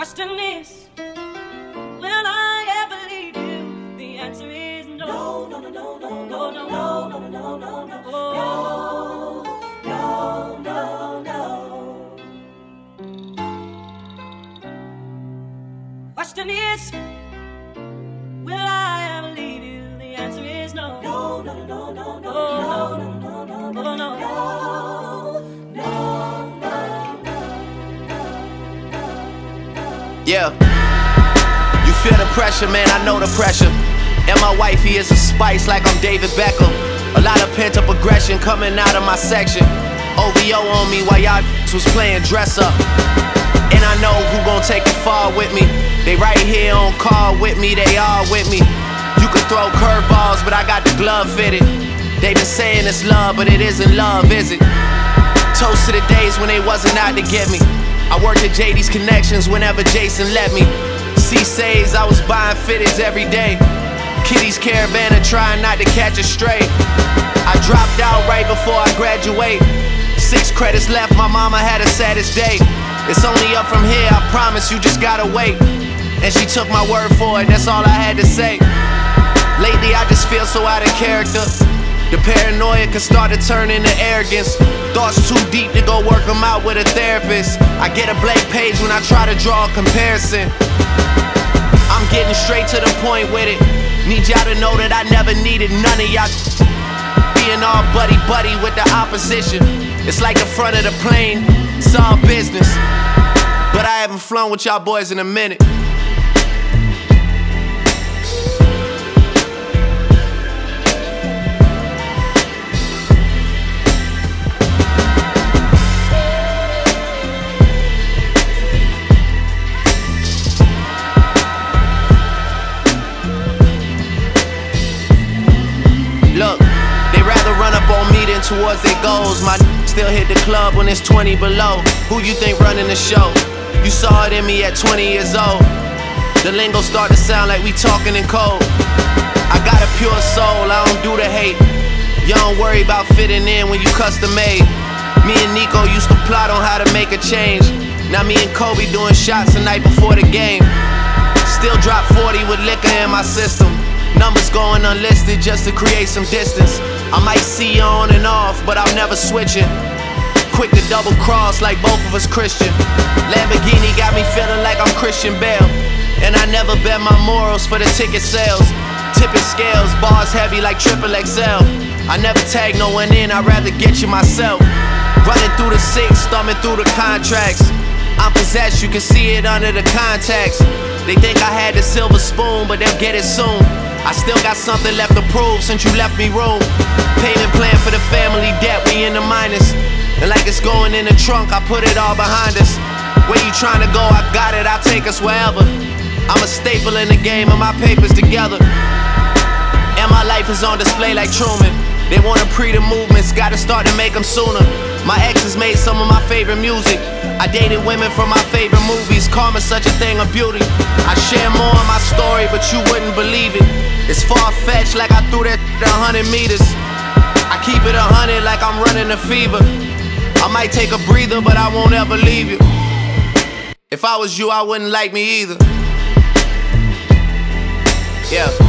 Question is, will I ever leave you? The answer is no. No, no, no, no, no, no, no, no, no, no, no, no, no, no, no. Question is, will I ever leave you? The answer is no. No, no, no, no, no, no, no, no, no, no, no, no. Yeah, you feel the pressure, man, I know the pressure. And my wifey is a spice like I'm David Beckham. A lot of pent-up aggression coming out of my section. OVO on me while y'all was playing dress up. And I know who gon' take it far with me. They right here on call with me, they all with me. You can throw curveballs, but I got the glove fitted. They been saying it's love, but it isn't love, is it? Toast to the days when they wasn't out to get me. I worked at JD's Connections whenever Jason let me. C-Says, I was buying fitteds every day. Kitty's Caravana trying not to catch a stray. I dropped out right before I graduate. 6 credits left, my mama had a saddest day. It's only up from here, I promise you just gotta wait. And she took my word for it, that's all I had to say. Lately I just feel so out of character. The paranoia can start to turn into arrogance. Thoughts too deep to go work them out with a therapist. I get a blank page when I try to draw a comparison. I'm getting straight to the point with it. Need y'all to know that I never needed none of y'all being all buddy-buddy with the opposition. It's like the front of the plane, it's all business. But I haven't flown with y'all boys in a minute. Look, they rather run up on me than towards their goals. My still hit the club when it's 20 below. Who you think running the show? You saw it in me at 20 years old. The lingo start to sound like we talking in code. I got a pure soul, I don't do the hate. You don't worry about fitting in when you custom made. Me and Nico used to plot on how to make a change. Now me and Kobe doing shots the night before the game. Still drop 40 with liquor in my system. Numbers going unlisted just to create some distance. I might see you on and off, but I'm never switching. Quick to double cross like both of us Christian. Lamborghini got me feeling like I'm Christian Bale. And I never bet my morals for the ticket sales. Tipping scales, bars heavy like triple XL. I never tag no one in, I'd rather get you myself. Running through the 6, thumbing through the contracts. I'm possessed, you can see it under the contacts. They think I had the silver spoon, but they'll get it soon. I still got something left to prove since you left me room. Payment plan for the family debt, we in the minus. And like it's going in the trunk, I put it all behind us. Where you trying to go, I got it, I'll take us wherever. I'm a staple in the game and my papers together. And my life is on display like Truman. They wanna pre the movements, gotta start to make them sooner. My exes made some of my favorite music. I dated women from my favorite movies. Karma's such a thing of beauty. I share more of my story, but you wouldn't believe it. It's far-fetched like I threw that 100 meters. I keep it 100 like I'm running a fever. I might take a breather, but I won't ever leave you. If I was you, I wouldn't like me either. Yeah.